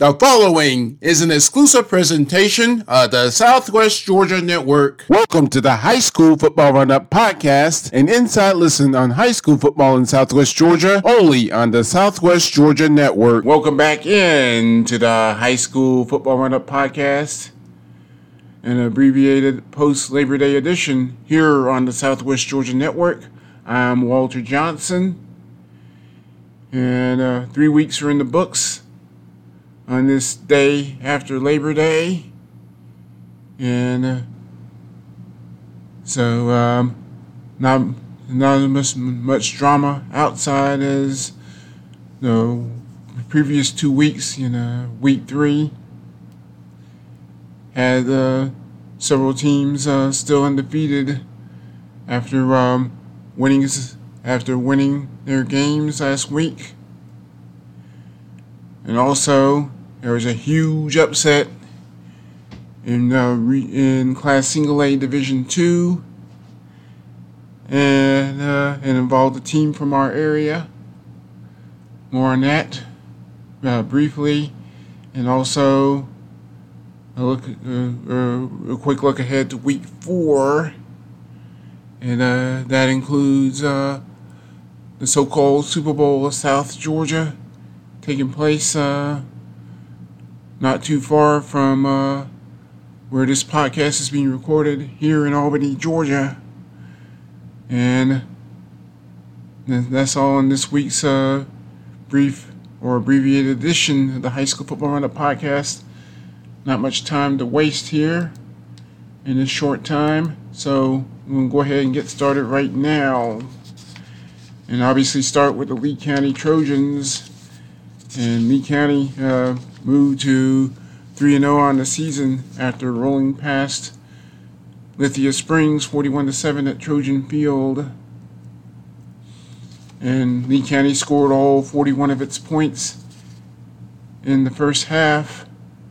The following is an exclusive presentation of the Southwest Georgia Network. Welcome to the High School Football Run-Up Podcast, an inside listen on high school football in Southwest Georgia, only on the Southwest Georgia Network. Welcome back in to the High School Football Run-Up Podcast, an abbreviated post-Labor Day edition here on the Southwest Georgia Network. I'm Walter Johnson, and 3 weeks are in the books on this day after Labor Day, and so not much drama outside as the previous 2 weeks. Week 3 had several teams still undefeated after winning their games last week. And also, there was a huge upset in Class Single A Division II, and it involved a team from our area. More on that briefly, and also a quick look ahead to Week 4, and that includes the so-called Super Bowl of South Georgia, taking place not too far from where this podcast is being recorded, here in Albany, Georgia. And that's all in this week's brief or abbreviated edition of the High School Football Run-Up Podcast. Not much time to waste here in this short time, so we're going to go ahead and get started right now. And obviously start with the Lee County Trojans. And Lee County moved to 3-0 on the season after rolling past Lithia Springs 41-7 at Trojan Field. And Lee County scored all 41 of its points in the first half.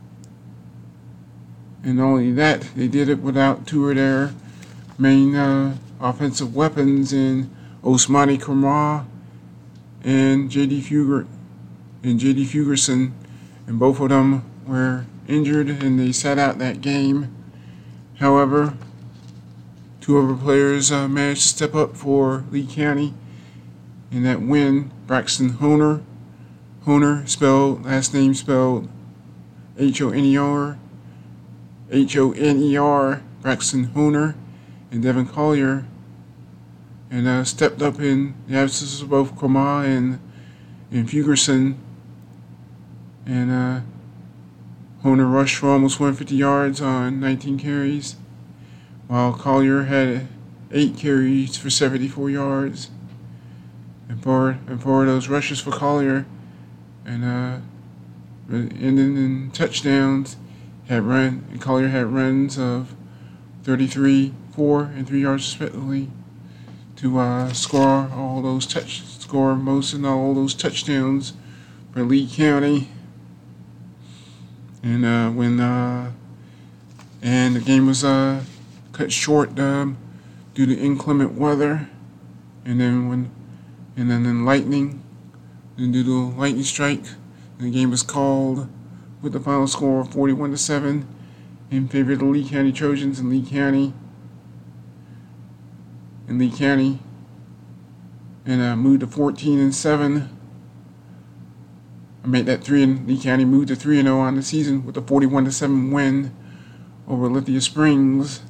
And not only that, they did it without two of their main offensive weapons in Osmani Kamara and J.D. Fugerson, and both of them were injured and they sat out that game. However, two other players managed to step up for Lee County in that win. Braxton Honer, last name spelled Honer, Braxton Honer, and Devin Collier, and stepped up in the absence of both Krama and Fugerson. And Honer rushed for almost 150 yards on 19 carries, while Collier had 8 carries for 74 yards. And for those rushes for Collier, and ending in touchdowns, Collier had runs of 33, 4, and 3 yards respectively to score most and all those touchdowns for Lee County. And and the game was cut short due to inclement weather, and then lightning, and due to a lightning strike, the game was called with the final score of 41-7 in favor of the Lee County Trojans. And Lee County moved to 14-7. Lee County moved to 3-0 on the season with a 41-7 win over Lithia Springs.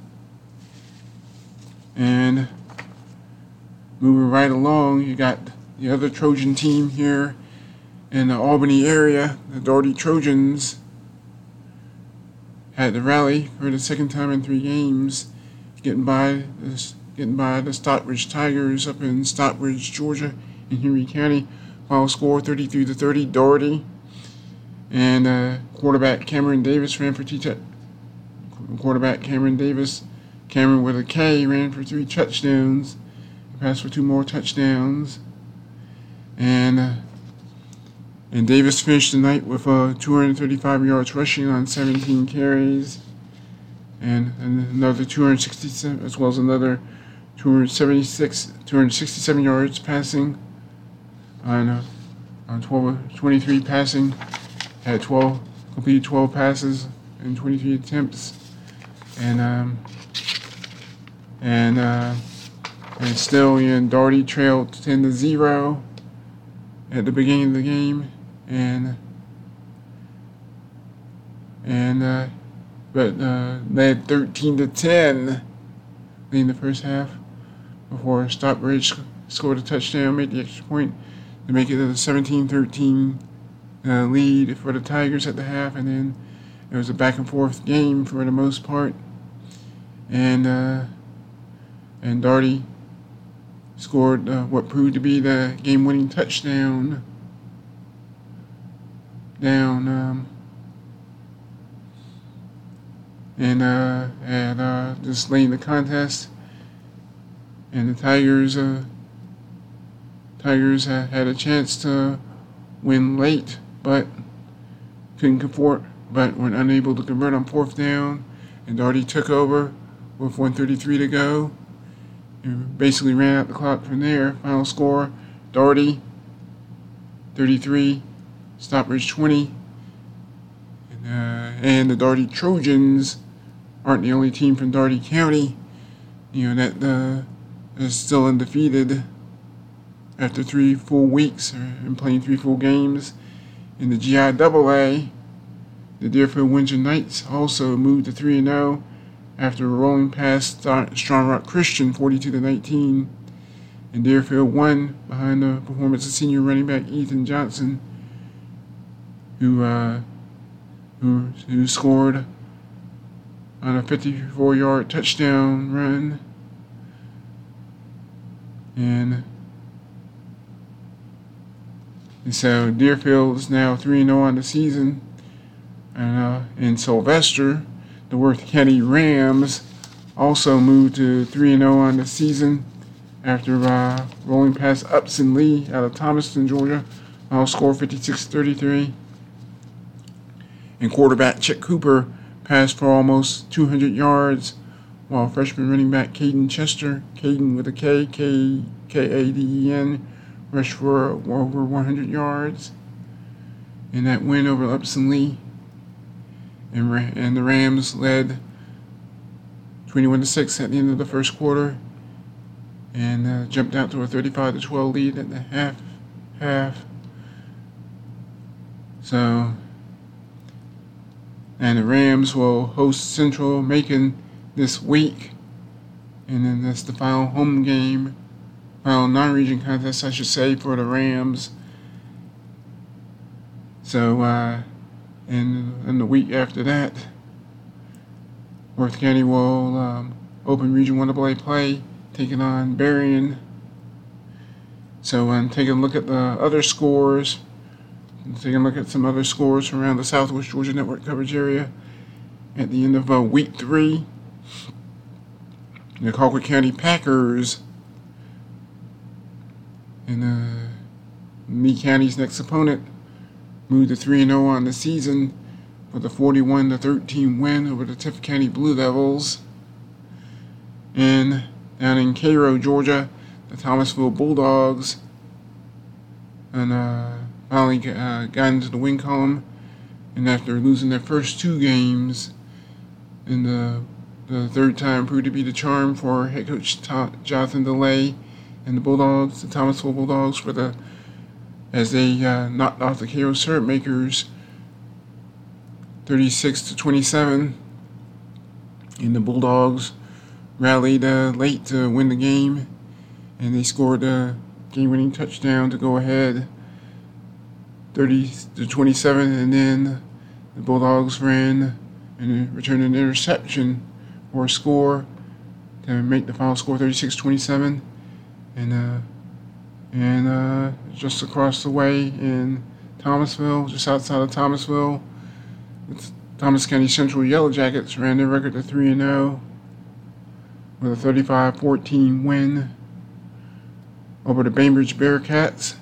And moving right along, you got the other Trojan team here in the Albany area. The Doherty Trojans had to rally for the second time in 3 games, getting by the Stockbridge Tigers up in Stockbridge, Georgia, in Henry County. Final score 33-30, Doherty. And quarterback Cameron Davis ran for Cameron with a K, ran for 3 touchdowns. He passed for 2 more touchdowns. And Davis finished the night with 235 yards rushing on 17 carries, and another 267, as well as another 267 yards passing on 12 23 passing, had 12 completed 12 passes and 23 attempts, and still, Daugherty trailed 10-0 at the beginning of the game, but led 13-10 in the first half before Stockbridge scored a touchdown, made the extra point to make it a 17-13 lead for the Tigers at the half, and then it was a back and forth game for the most part, and Daugherty scored what proved to be the game-winning touchdown just late in the contest, and the Tigers had a chance to win late, but were unable to convert on fourth down, and Daugherty took over with 1:33 to go. And basically ran out the clock from there. Final score: Daugherty 33, Stockbridge 20, and the Daugherty Trojans aren't the only team from Daugherty County, that is still undefeated after 3 full weeks and playing 3 full games. In the GIAA, the Deerfield Windsor Knights also moved to 3-0 after rolling past Strong Rock Christian 42-19, and Deerfield won behind the performance of senior running back Ethan Johnson, who scored on a 54-yard touchdown run, and so Deerfield is now 3-0 on the season, and in Sylvester, the Worth County Rams also moved to 3-0 on the season after rolling past Upson Lee out of Thomaston, Georgia. Final score 56-33. And quarterback Chick Cooper passed for almost 200 yards, while freshman running back Caden Chester, Caden with a K, K-A-D-E-N, rushed for over 100 yards in that win over Upson Lee. And the Rams led 21-6 at the end of the first quarter, and jumped out to a 35-12 lead at the half. So, and the Rams will host Central Macon this week, and then that's the final home game, final non-region contest, I should say, for the Rams. So, and the week after that, Worth County will open Region 1AA play, taking on Berrien. So taking a look at the other scores, taking a look at some other scores from around the Southwest Georgia Network coverage area. At the end of week 3, the Colquitt County Packers and Lee County's next opponent moved to 3-0 on the season with a 41-13 win over the Tift County Blue Devils. And down in Cairo, Georgia, the Thomasville Bulldogs finally got into the win column, and after losing their first 2 games, and the third time proved to be the charm for head coach Jonathan DeLay and the Bulldogs, the Thomasville Bulldogs, as they knocked off the Cairo Syrup Makers 36-27, and the Bulldogs rallied late to win the game, and they scored a game-winning touchdown to go ahead 30-27, and then the Bulldogs ran and returned an interception or a score to make the final score 36-27, and just across the way in Thomasville, just outside of Thomasville, the Thomas County Central Yellow Jackets ran their record to 3-0 with a 35-14 win over the Bainbridge Bearcats.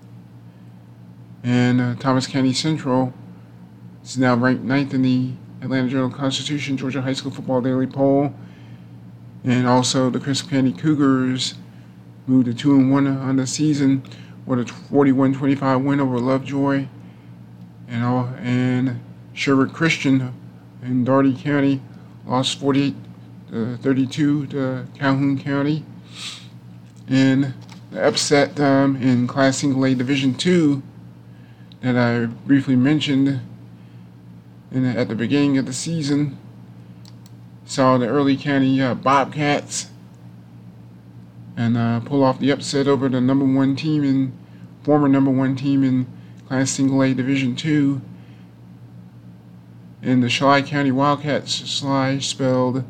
And Thomas County Central is now ranked 9th in the Atlanta Journal-Constitution Georgia High School Football Daily Poll. And also the Crisp County Cougars moved to 2-1 on the season with a 41-25 win over Lovejoy. And Sherwood Christian in Dougherty County lost 48-32 to Calhoun County. And the upset in Class Single A Division II that I briefly mentioned at the beginning of the season saw the Early County Bobcats and pull off the upset over the former number one team in Class Single A Division II. And the Schley County Wildcats, Schley spelled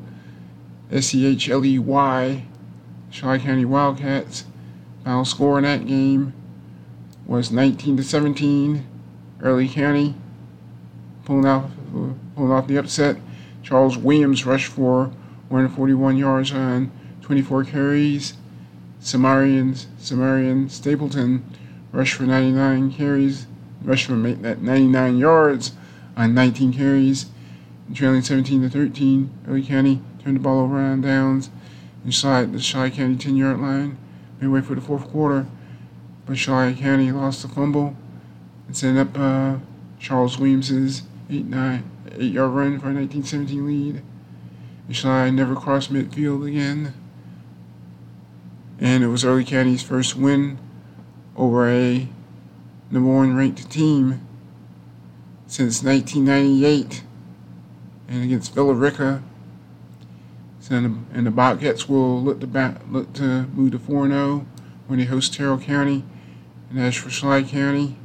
Schley, Schley County Wildcats. Final score in that game was 19-17. Early County pulling off the upset. Charles Williams rushed for 141 yards on 24 carries. Samarian Stapleton rushed for 99 carries, rushed for 99 yards on 19 carries. Trailing 17-13, Early County turned the ball over on downs inside the Schley County 10-yard line midway for the fourth quarter, but Schley County lost the fumble and set up Charles Williams' 8-yard run for a 19-17 lead. And Schley never crossed midfield again. And it was Early County's first win over a number one ranked team since 1998 and against Villa Rica. And the Bobcats will look to move to 4-0 when they host Terrell County. And as for Schley County,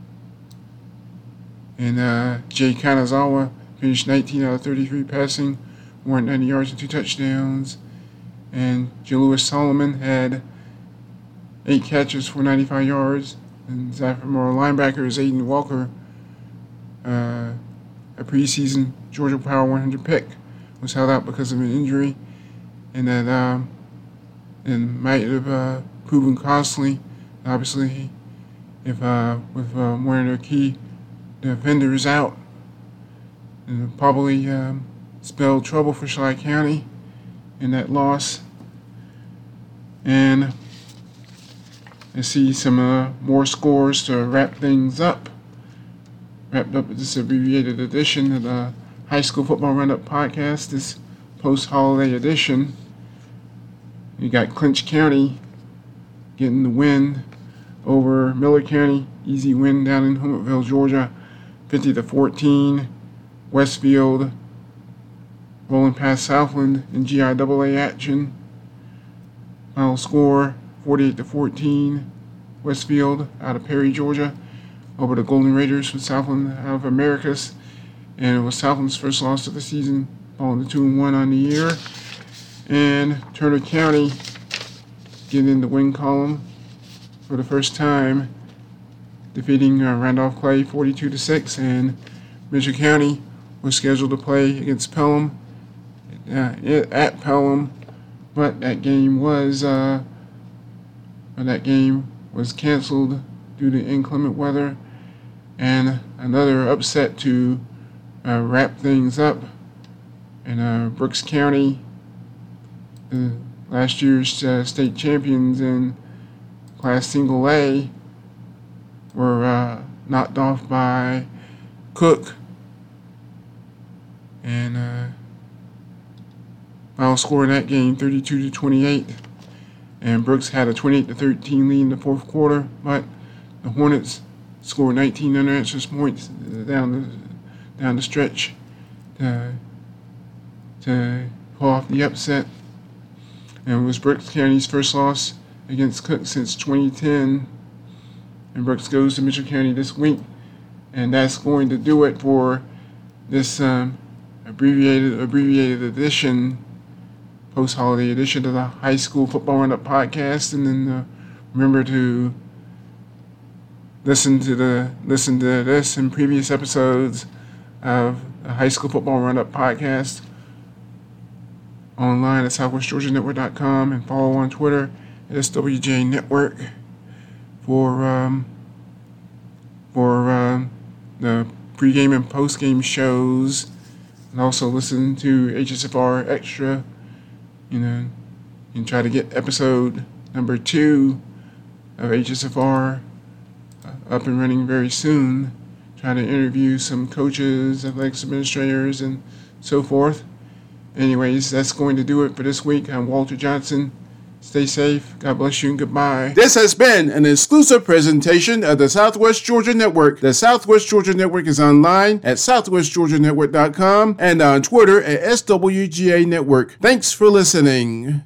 and Jay Kanazawa finished 19 out of 33 passing, 190 yards and 2 touchdowns. And Jalewis Solomon had 8 catches for 95 yards. And Zaphomore linebacker is Aiden Walker, a preseason Georgia Power 100 pick, was held out because of an injury, and that might have proven costly. Obviously, if with one of their key defenders out, and probably spelled trouble for Schley County in that loss. And I see some more scores to wrap things up. Wrapped up with this abbreviated edition of the High School Football Roundup podcast, this post-holiday edition. You got Clinch County getting the win over Miller County. Easy win down in Hometville, Georgia, 50-14. Westfield rolling past Southland in GIAA action. Final score 48-14. Westfield out of Perry, Georgia, over the Golden Raiders from Southland out of Americus. And it was Southland's first loss of the season, following the 2-1 on the year. And Turner County getting in the win column for the first time, defeating Randolph Clay 42-6. And Mitchell County was scheduled to play against Pelham at Pelham, but that game was canceled due to inclement weather. And another upset to wrap things up in Brooks County. Last year's state champions in Class Single A were knocked off by Cook. And final score in that game, 32-28. And Brooks had a 28-13 lead in the fourth quarter, but the Hornets scored 19 unanswered points down the stretch to pull off the upset. And it was Brooks County's first loss against Cook since 2010. And Brooks goes to Mitchell County this week. And that's going to do it for this abbreviated edition, post-holiday edition of the High School Football Roundup podcast. And then remember to listen to this and previous episodes of the High School Football Roundup podcast online at southwestgeorgianetwork.com, and follow on Twitter at SWJ Network for the pregame and postgame shows, and also listen to HSFR Extra, and try to get episode number 2 of HSFR up and running very soon try to interview some coaches, athletics administrators, and so forth. Anyways, that's going to do it for this week. I'm Walter Johnson. Stay safe. God bless you and goodbye. This has been an exclusive presentation of the Southwest Georgia Network. The Southwest Georgia Network is online at southwestgeorgianetwork.com and on Twitter at SWGA Network. Thanks for listening.